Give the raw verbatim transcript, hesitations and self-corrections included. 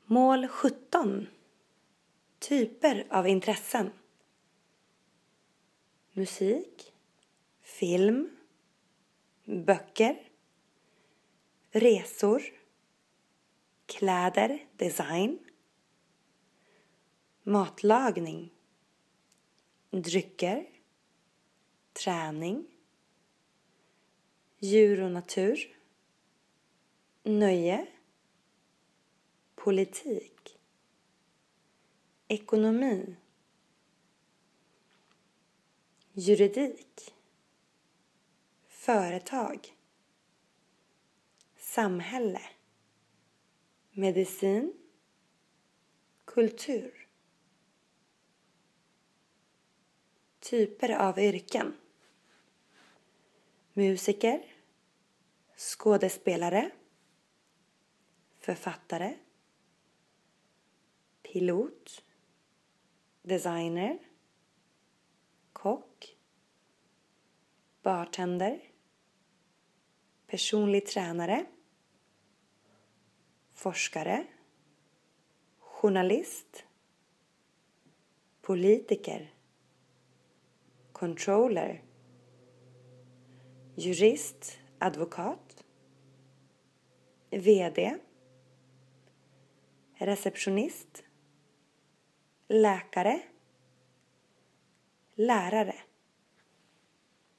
Mål sjutton. Typer av intressen. Musik, film, böcker, resor, kläder, design, matlagning, drycker, träning, djur och natur, nöje, politik, ekonomi, juridik, företag, samhälle, medicin, kultur. Typer av yrken. Musiker, skådespelare, författare, pilot, designer, kock, bartender, personlig tränare, forskare, journalist, politiker, controller, jurist, advokat, vd, receptionist, läkare, lärare.